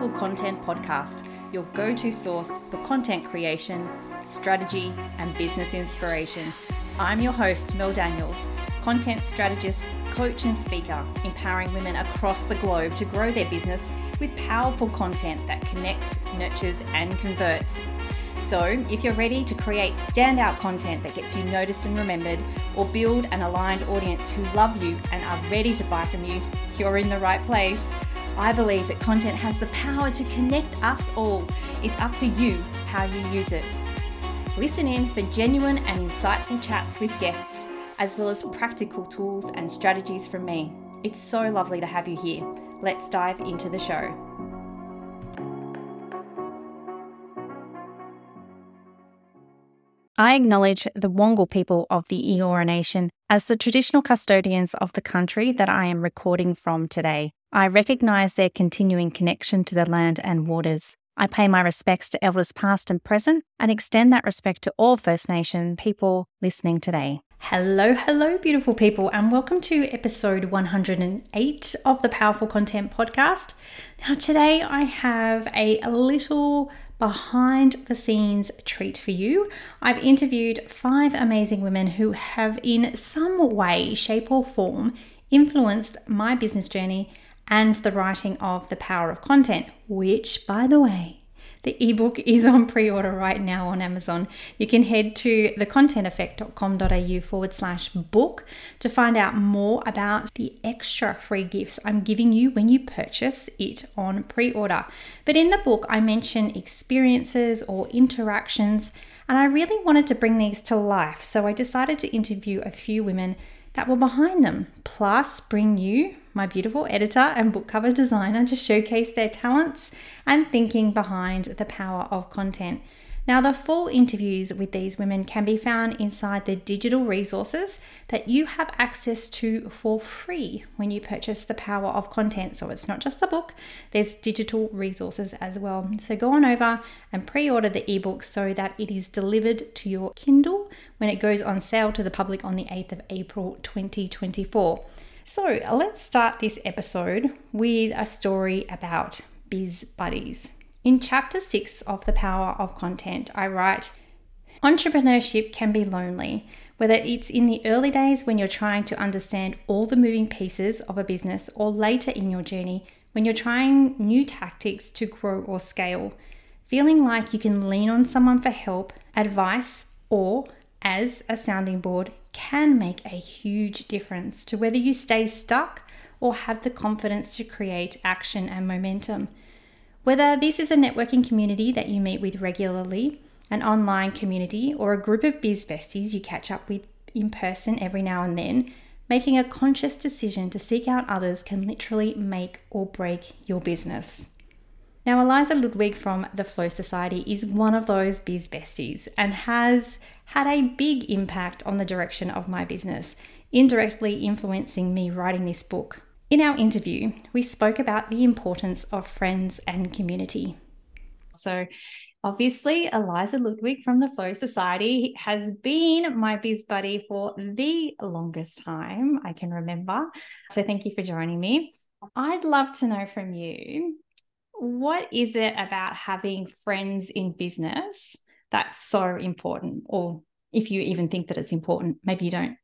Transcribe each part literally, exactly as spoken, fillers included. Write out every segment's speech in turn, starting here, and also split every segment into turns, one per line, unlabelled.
Powerful Content Podcast, your go-to source for content creation, strategy, and business inspiration. I'm your host, Mel Daniels, content strategist, coach, and speaker, empowering women across the globe to grow their business with powerful content that connects, nurtures, and converts. So, if you're ready to create standout content that gets you noticed and remembered, or build an aligned audience who love you and are ready to buy from you, you're in the right place. I believe that content has the power to connect us all. It's up to you how you use it. Listen in for genuine and insightful chats with guests, as well as practical tools and strategies from me. It's so lovely to have you here. Let's dive into the show. I acknowledge the Wangal people of the Eora Nation as the traditional custodians of the country that I am recording from today. I recognise their continuing connection to the land and waters. I pay my respects to elders past and present and extend that respect to all First Nation people listening today. Hello, hello, beautiful people, and welcome to episode one hundred eight of the Powerful Content Podcast. Now, today I have a little behind the scenes treat for you. I've interviewed five amazing women who have in some way, shape or form influenced my business journey and the writing of The Power of Content, which, by the way, the ebook is on pre-order right now on Amazon. You can head to thecontenteffect.com.au forward slash book to find out more about the extra free gifts I'm giving you when you purchase it on pre-order. But in the book, I mention experiences or interactions, and I really wanted to bring these to life. So I decided to interview a few women that were behind them, plus bring you, my beautiful editor and book cover designer, to showcase their talents and thinking behind the power of content. Now, the full interviews with these women can be found inside the digital resources that you have access to for free when you purchase The Power of Content. So it's not just the book, there's digital resources as well. So go on over and pre-order the ebook so that it is delivered to your Kindle when it goes on sale to the public on the eighth of April twenty twenty-four. So let's start this episode with a story about Biz Buddies. In chapter six of The Power of Content, I write, entrepreneurship can be lonely, whether it's in the early days when you're trying to understand all the moving pieces of a business, or later in your journey when you're trying new tactics to grow or scale. Feeling like you can lean on someone for help, advice, or as a sounding board can make a huge difference to whether you stay stuck or have the confidence to create action and momentum. Whether this is a networking community that you meet with regularly, an online community, or a group of biz besties you catch up with in person every now and then, making a conscious decision to seek out others can literally make or break your business. Now, Eliza Ludwig from the Flow Society is one of those biz besties and has had a big impact on the direction of my business, indirectly influencing me writing this book. In our interview, we spoke about the importance of friends and community. So obviously, Eliza Ludwig from the Flow Society has been my biz buddy for the longest time I can remember. So thank you for joining me. I'd love to know from you, what is it about having friends in business that's so important? Or if you even think that it's important, maybe you don't.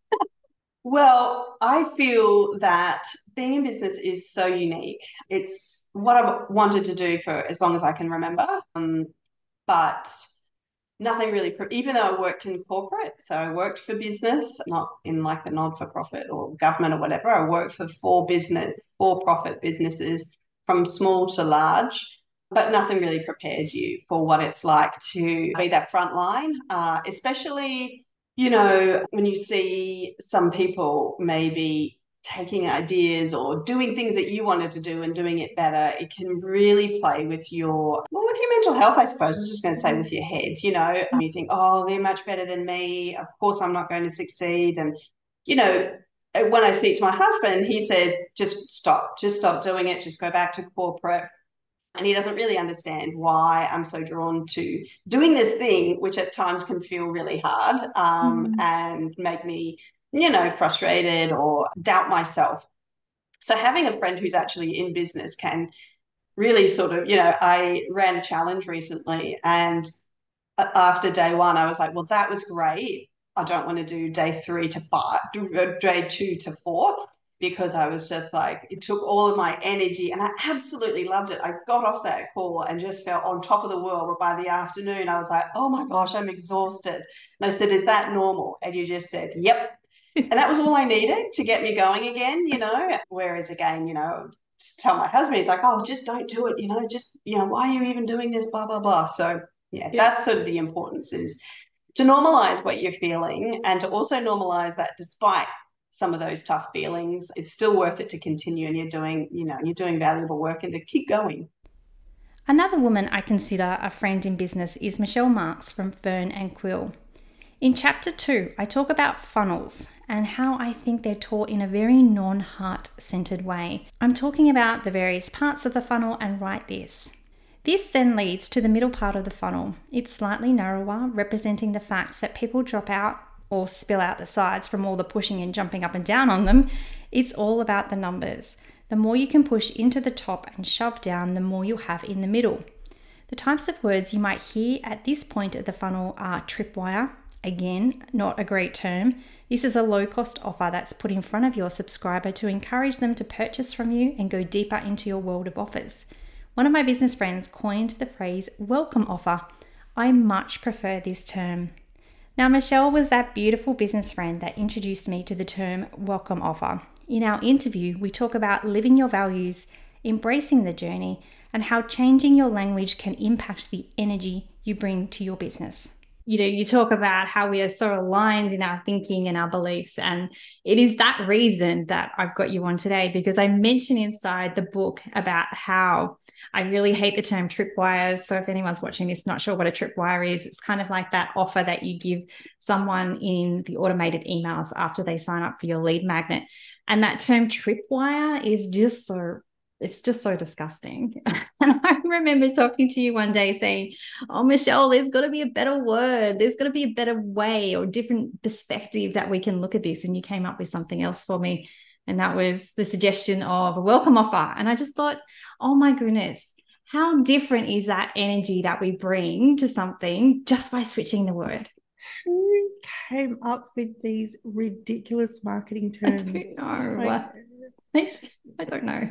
Well, I feel that being in business is so unique. It's what I've wanted to do for as long as I can remember. Um, but nothing really, even though I worked in corporate, so I worked for business, not in like the non-for-profit or government or whatever. I worked for four business, for-profit businesses from small to large, but nothing really prepares you for what it's like to be that front line, uh, especially you know, when you see some people maybe taking ideas or doing things that you wanted to do and doing it better, it can really play with your, well, with your mental health, I suppose. I was just going to say with your head, you know, you think, oh, they're much better than me. Of course, I'm not going to succeed. And, you know, when I speak to my husband, he said, just stop, just stop doing it. Just go back to corporate. And he doesn't really understand why I'm so drawn to doing this thing, which at times can feel really hard um, mm. and make me, you know, frustrated or doubt myself. So having a friend who's actually in business can really sort of, you know, I ran a challenge recently, and after day one, I was like, well, that was great. I don't want to do day three to five, day two to four, because I was just like, it took all of my energy and I absolutely loved it. I got off that call and just felt on top of the world. But by the afternoon, I was like, oh my gosh, I'm exhausted. And I said, is that normal? And you just said, yep. And that was all I needed to get me going again, you know. Whereas again, you know, just tell my husband, he's like, oh, just don't do it, you know, just, you know, why are you even doing this, blah, blah, blah. So yeah,
Yeah.
that's sort of the importance, is to normalize what you're feeling, and to also normalize that despite some of those tough feelings, it's still worth it to continue, and you're doing, you know, you're doing valuable work, and to keep going.
Another woman I consider a friend in business is Michelle Marks from Fern and Quill. In chapter two, I talk about funnels and how I think they're taught in a very non-heart centered way. I'm talking about the various parts of the funnel and write this. This then leads to the middle part of the funnel. It's slightly narrower, representing the fact that people drop out or spill out the sides from all the pushing and jumping up and down on them. It's all about the numbers. The more you can push into the top and shove down, the more you'll have in the middle. The types of words you might hear at this point of the funnel are tripwire. Again, not a great term. This is a low-cost offer that's put in front of your subscriber to encourage them to purchase from you and go deeper into your world of offers. One of my business friends coined the phrase welcome offer. I much prefer this term. Now, Michelle was that beautiful business friend that introduced me to the term welcome offer. In our interview, we talk about living your values, embracing the journey, and how changing your language can impact the energy you bring to your business. You know, you talk about how we are so aligned in our thinking and our beliefs. And it is that reason that I've got you on today, because I mention inside the book about how I really hate the term tripwires. So if anyone's watching this, not sure what a tripwire is, it's kind of like that offer that you give someone in the automated emails after they sign up for your lead magnet. And that term tripwire is just so It's just so disgusting. And I remember talking to you one day saying, oh, Michelle, there's got to be a better word. There's got to be a better way or different perspective that we can look at this. And you came up with something else for me. And that was the suggestion of a welcome offer. And I just thought, oh my goodness, how different is that energy that we bring to something just by switching the word?
Who came up with these ridiculous marketing terms?
I don't know.
Like,
I don't know.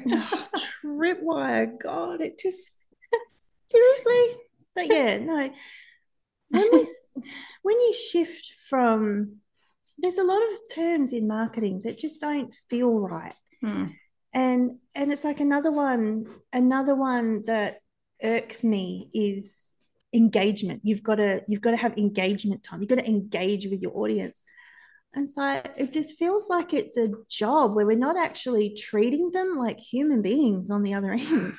Tripwire, God, it just seriously. But yeah, no. When we when you shift from, there's a lot of terms in marketing that just don't feel right,
hmm.
and and it's like another one. Another one that irks me is engagement. You've got to you've got to have engagement time. You've got to engage with your audience. And so it just feels like it's a job where we're not actually treating them like human beings on the other end.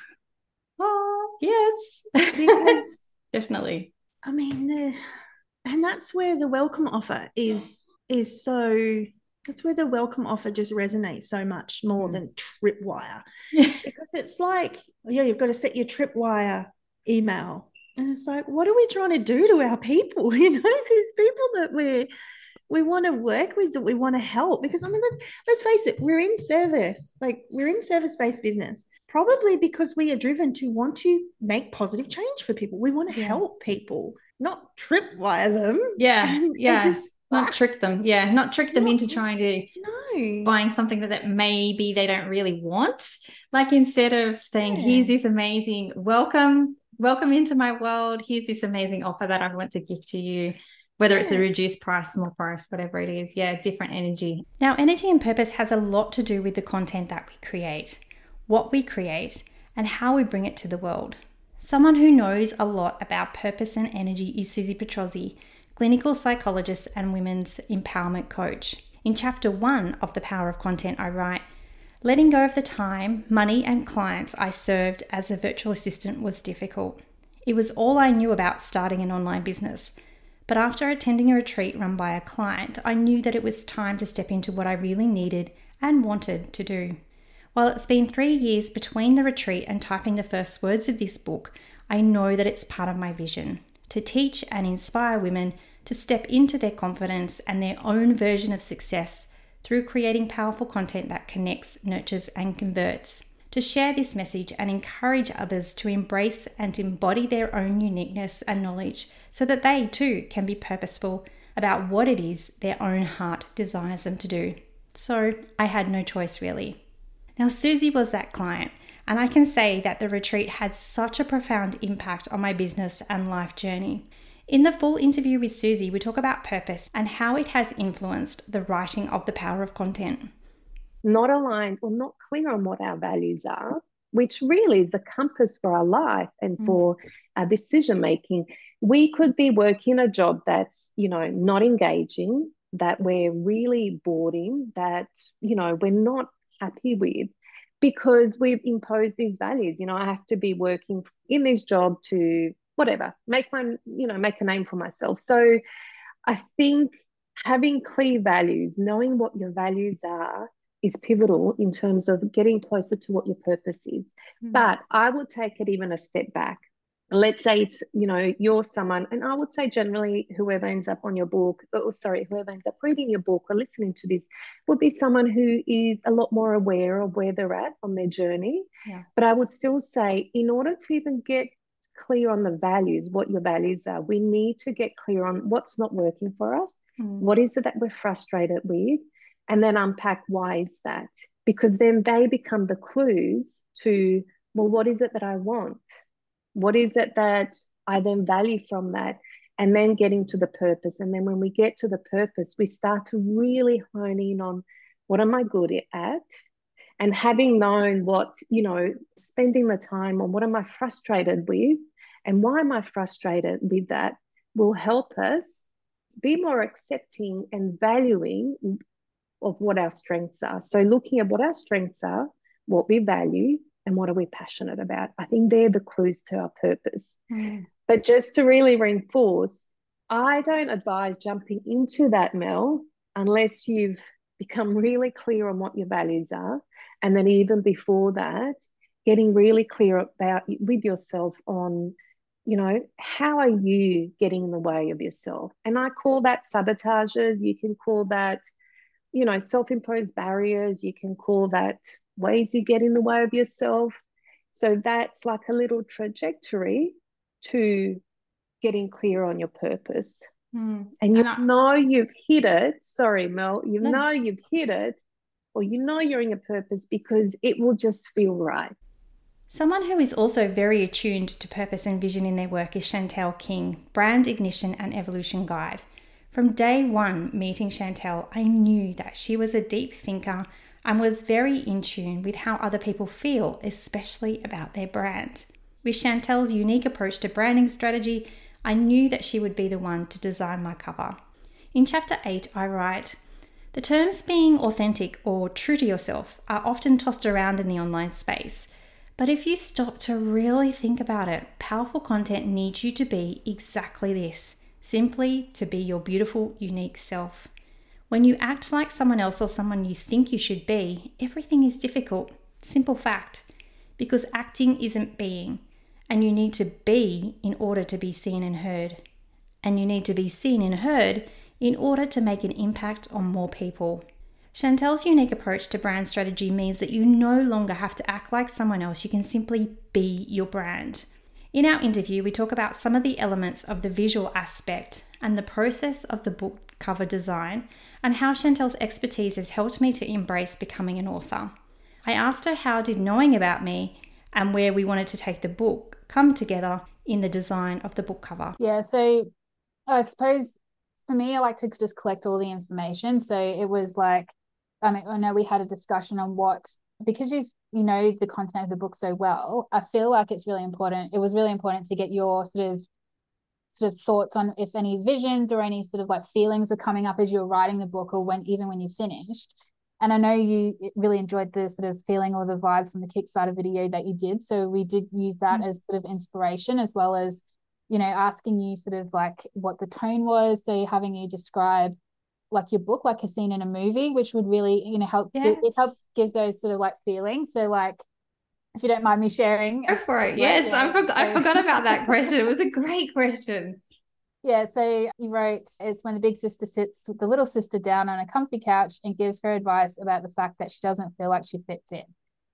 Oh, yes.
Because
definitely.
I mean, the, and that's where the welcome offer is, is so, that's where the welcome offer just resonates so much more mm. than tripwire. Because it's like, yeah, you've got to set your tripwire email. And it's like, what are we trying to do to our people? You know, these people that we're, we want to work with, that we want to help, because I mean, let, let's face it, we're in service, like we're in service-based business, probably because we are driven to want to make positive change for people. We want to yeah. help people, not tripwire them.
Yeah,
and,
yeah,
and just,
not ah, trick them. Yeah, not trick them not, into trying to
no.
buying something that, that maybe they don't really want. Like instead of saying, yeah. here's this amazing welcome, welcome into my world, here's this amazing offer that I want to give to you. Whether yeah. it's a reduced price, small price, whatever it is. Yeah, different energy. Now, energy and purpose has a lot to do with the content that we create, what we create, and how we bring it to the world. Someone who knows a lot about purpose and energy is Susie Petrozzi, clinical psychologist and women's empowerment coach. In chapter one of The Power of Content, I write, letting go of the time, money, and clients I served as a virtual assistant was difficult. It was all I knew about starting an online business. But after attending a retreat run by a client, I knew that it was time to step into what I really needed and wanted to do. While it's been three years between the retreat and typing the first words of this book, I know that it's part of my vision to teach and inspire women to step into their confidence and their own version of success through creating powerful content that connects, nurtures, and converts. to share this message and encourage others to embrace and embody their own uniqueness and knowledge so that they too can be purposeful about what it is their own heart desires them to do. So I had no choice really. Now, Susie was that client, and I can say that the retreat had such a profound impact on my business and life journey. In the full interview with Susie, we talk about purpose and how it has influenced the writing of The Power of Content.
Not aligned or not clear on what our values are, which really is a compass for our life and for our decision making. We could be working a job that's, you know, not engaging, that we're really bored in, that, you know, we're not happy with, because we've imposed these values. You know, I have to be working in this job to whatever, make my, you know, make a name for myself. So I think having clear values, knowing what your values are, is pivotal in terms of getting closer to what your purpose is. Mm. But I would take it even a step back. Let's say it's, you know, you're someone, and I would say generally whoever ends up on your book, or sorry, whoever ends up reading your book or listening to this would be someone who is a lot more aware of where they're at on their journey.
Yeah.
But I would still say, in order to even get clear on the values, what your values are, we need to get clear on what's not working for us. Mm. What is it that we're frustrated with? And then unpack why is that? Because then they become the clues to, well, what is it that I want? What is it that I then value from that? And then getting to the purpose. And then when we get to the purpose, we start to really hone in on what am I good at? And having known what, you know, spending the time on what am I frustrated with and why am I frustrated with that will help us be more accepting and valuing of what our strengths are. So looking at what our strengths are, what we value, and what are we passionate about. I think they're the clues to our purpose. Mm. But just to really reinforce, I don't advise jumping into that, Mel, unless you've become really clear on what your values are. And then even before that, getting really clear about with yourself on, you know, how are you getting in the way of yourself? And I call that sabotages. You can call that, you know, self-imposed barriers. You can call that ways you get in the way of yourself. So that's like a little trajectory to getting clear on your purpose. Mm. And you and I, know you've hit it. Sorry, Mel. You no. know you've hit it, or you know you're in a purpose because it will just feel right.
Someone who is also very attuned to purpose and vision in their work is Chantel King, Brand Ignition and Evolution Guide. From day one meeting Chantel, I knew that she was a deep thinker and was very in tune with how other people feel, especially about their brand. With Chantel's unique approach to branding strategy, I knew that she would be the one to design my cover. In chapter eight, I write, the terms being authentic or true to yourself are often tossed around in the online space. But if you stop to really think about it, powerful content needs you to be exactly this, simply to be your beautiful, unique self. When you act like someone else or someone you think you should be, everything is difficult. Simple fact. Because acting isn't being, and you need to be in order to be seen and heard. And you need to be seen and heard in order to make an impact on more people. Chantel's unique approach to brand strategy means that you no longer have to act like someone else. You can simply be your brand. In our interview, we talk about some of the elements of the visual aspect and the process of the book cover design and how Chantel's expertise has helped me to embrace becoming an author. I asked her how did knowing about me and where we wanted to take the book come together in the design of the book cover.
Yeah, so I suppose for me, I like to just collect all the information. So it was like, I mean, I know we had a discussion on what, because you've you know the content of the book so well, I feel like it's really important. It was really important to get your sort of sort of thoughts on if any visions or any sort of like feelings were coming up as you were writing the book or when even when you finished. And I know you really enjoyed the sort of feeling or the vibe from the Kickstarter video that you did. So we did use that mm-hmm. as sort of inspiration, as well as, you know, asking you sort of like what the tone was. So having you describe like your book like a scene in a movie, which would really, you know, help yes. it helps give those sort of like feelings. So like, if you don't mind me sharing.
Go for it. Yes, yeah. I forgot I forgot about that question. It was a great question.
Yeah, so you wrote, it's when the big sister sits with the little sister down on a comfy couch and gives her advice about the fact that she doesn't feel like she fits in.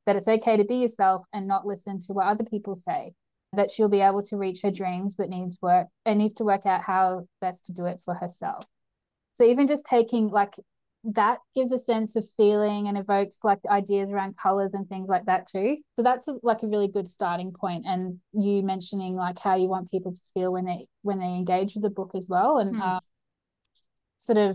that it's okay to be yourself and not listen to what other people say, that she'll be able to reach her dreams, but needs work and needs to work out how best to do it for herself. So even just taking like that gives a sense of feeling and evokes like ideas around colors and things like that too. So that's a, like a really good starting point. And you mentioning like how you want people to feel when they when they engage with the book as well, and mm. um, sort of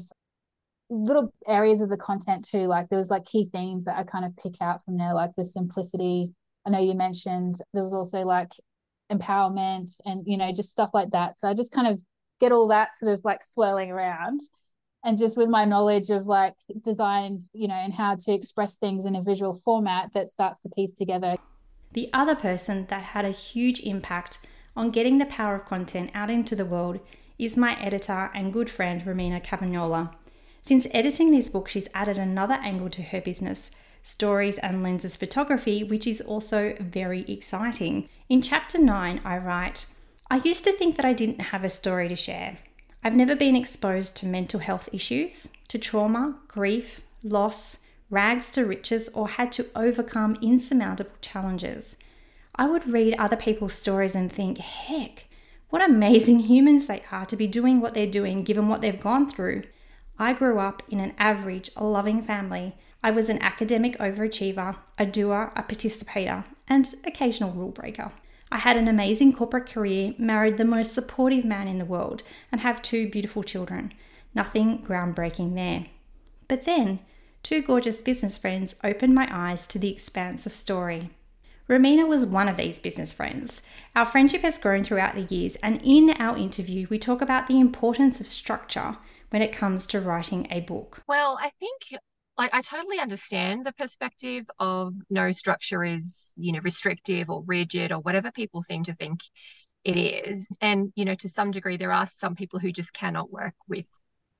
little areas of the content too. Like there was like key themes that I kind of pick out from there, like the simplicity. I know you mentioned there was also like empowerment and, you know, just stuff like that. So I just kind of get all that sort of like swirling around. And just with my knowledge of like design, you know, and how to express things in a visual format, that starts to piece together.
The other person that had a huge impact on getting the power of content out into the world is my editor and good friend, Romina Cavagnola. Since editing this book, she's added another angle to her business, stories and lenses photography, which is also very exciting. In chapter nine, I write, I used to think that I didn't have a story to share. I've never been exposed to mental health issues, to trauma, grief, loss, rags to riches, or had to overcome insurmountable challenges. I would read other people's stories and think, heck, what amazing humans they are to be doing what they're doing given what they've gone through. I grew up in an average, loving family. I was an academic overachiever, a doer, a participator, and occasional rule breaker. I had an amazing corporate career, married the most supportive man in the world, and have two beautiful children. Nothing groundbreaking there. But then, two gorgeous business friends opened my eyes to the expanse of story. Romina was one of these business friends. Our friendship has grown throughout the years, and in our interview, we talk about the importance of structure when it comes to writing a book.
Well, I think like I totally understand the perspective of no structure is, you know, restrictive or rigid or whatever people seem to think it is. And, you know, to some degree, there are some people who just cannot work with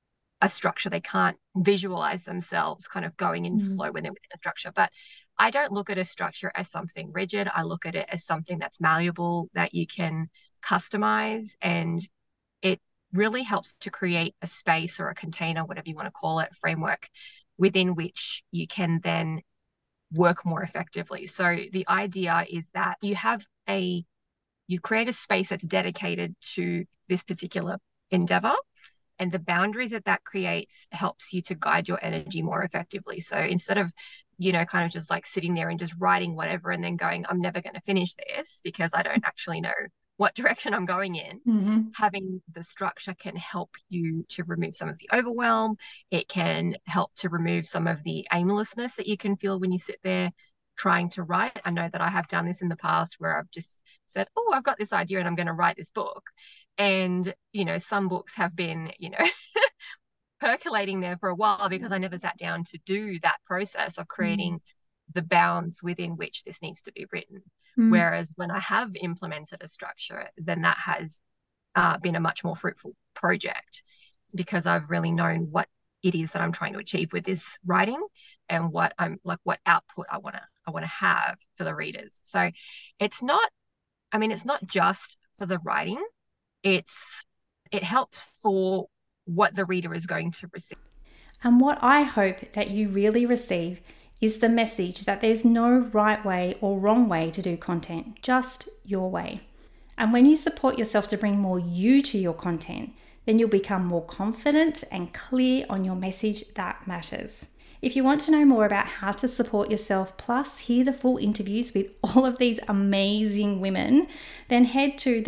a structure. They can't visualize themselves kind of going in mm. flow when they're within a structure. But I don't look at a structure as something rigid. I look at it as something that's malleable, that you can customize, and it really helps to create a space or a container, whatever you want to call it, framework within which you can then work more effectively. So the idea is that you have a, you create a space that's dedicated to this particular endeavor, and the boundaries that that creates helps you to guide your energy more effectively. So instead of, you know, kind of just like sitting there and just writing whatever and then going, I'm never going to finish this because I don't actually know what direction I'm going in, mm-hmm. having the structure can help you to remove some of the overwhelm. It can help to remove some of the aimlessness that you can feel when you sit there trying to write. I know that I have done this in the past where I've just said, oh, I've got this idea and I'm going to write this book. And, you know, some books have been, you know, percolating there for a while because I never sat down to do that process of creating mm. the bounds within which this needs to be written. Mm. Whereas when I have implemented a structure, then that has uh, been a much more fruitful project because I've really known what it is that I'm trying to achieve with this writing and what I'm like, what output I want to, I want to have for the readers. So it's not, I mean, it's not just for the writing. It's, it helps for what the reader is going to receive.
And what I hope that you really receive is the message that there's no right way or wrong way to do content, just your way. And when you support yourself to bring more you to your content, then you'll become more confident and clear on your message that matters. If you want to know more about how to support yourself, plus hear the full interviews with all of these amazing women, then head to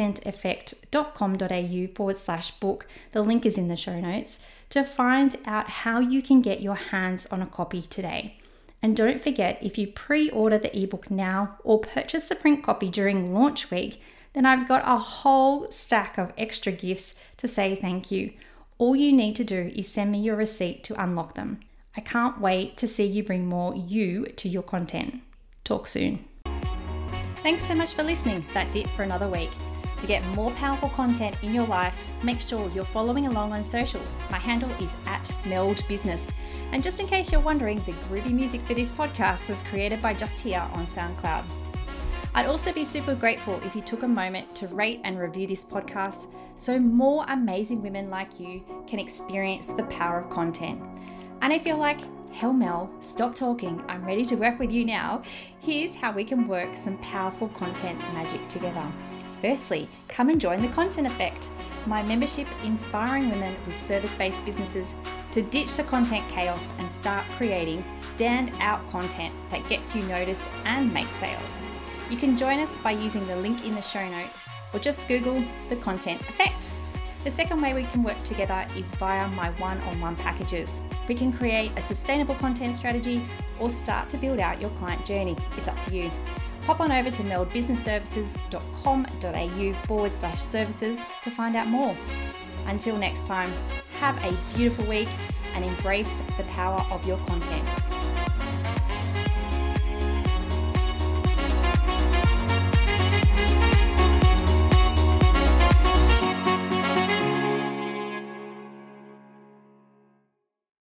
thecontenteffect.com.au forward slash book. The link is in the show notes to find out how you can get your hands on a copy today. And don't forget, if you pre-order the ebook now or purchase the print copy during launch week, then I've got a whole stack of extra gifts to say thank you. All you need to do is send me your receipt to unlock them. I can't wait to see you bring more you to your content. Talk soon. Thanks so much for listening. That's it for another week. To get more powerful content in your life, make sure you're following along on socials. My handle is at Meld Business. And just in case you're wondering, the groovy music for this podcast was created by Just Here on SoundCloud. I'd also be super grateful if you took a moment to rate and review this podcast so more amazing women like you can experience the power of content. And if you're like, Hell Mel, stop talking. I'm ready to work with you now. Here's how we can work some powerful content magic together. Firstly, come and join the Content Effect, my membership inspiring women with service-based businesses to ditch the content chaos and start creating stand-out content that gets you noticed and makes sales. You can join us by using the link in the show notes or just Google the Content Effect. The second way we can work together is via my one-on-one packages. We can create a sustainable content strategy or start to build out your client journey. It's up to you. Hop on over to meldbusinessservices.com.au forward slash services to find out more. Until next time, have a beautiful week and embrace the power of your content.